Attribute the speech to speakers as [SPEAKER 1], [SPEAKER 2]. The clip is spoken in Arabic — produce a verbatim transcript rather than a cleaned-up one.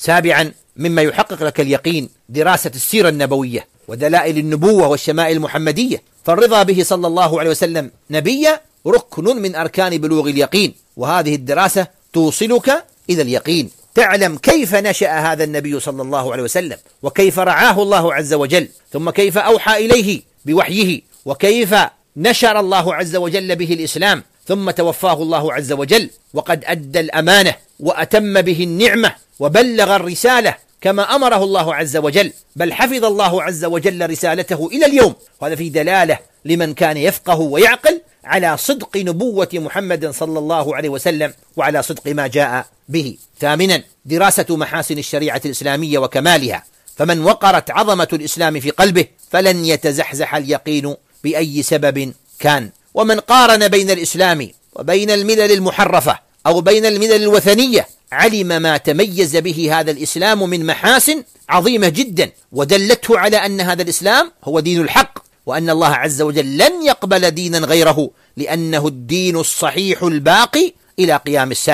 [SPEAKER 1] سابعا مما يحقق لك اليقين دراسة السيرة النبوية ودلائل النبوة والشمائل المحمدية، فالرضا به صلى الله عليه وسلم نبيا ركن من أركان بلوغ اليقين، وهذه الدراسة توصلك إلى اليقين. تعلم كيف نشأ هذا النبي صلى الله عليه وسلم، وكيف رعاه الله عز وجل، ثم كيف أوحى إليه بوحيه، وكيف نشر الله عز وجل به الإسلام، ثم توفاه الله عز وجل وقد أدى الأمانة وأتم به النعمة وبلغ الرسالة كما أمره الله عز وجل، بل حفظ الله عز وجل رسالته إلى اليوم. وهذا في دلالة لمن كان يفقه ويعقل على صدق نبوة محمد صلى الله عليه وسلم وعلى صدق ما جاء به. ثامنا دراسة محاسن الشريعة الإسلامية وكمالها، فمن وقرت عظمة الإسلام في قلبه فلن يتزحزح اليقين بأي سبب كان. ومن قارن بين الإسلام وبين الملل المحرفة أو بين الملل الوثنية علم ما تميز به هذا الإسلام من محاسن عظيمة جدا، ودلته على أن هذا الإسلام هو دين الحق، وأن الله عز وجل لن يقبل دينا غيره، لأنه الدين الصحيح الباقي إلى قيام الساعة.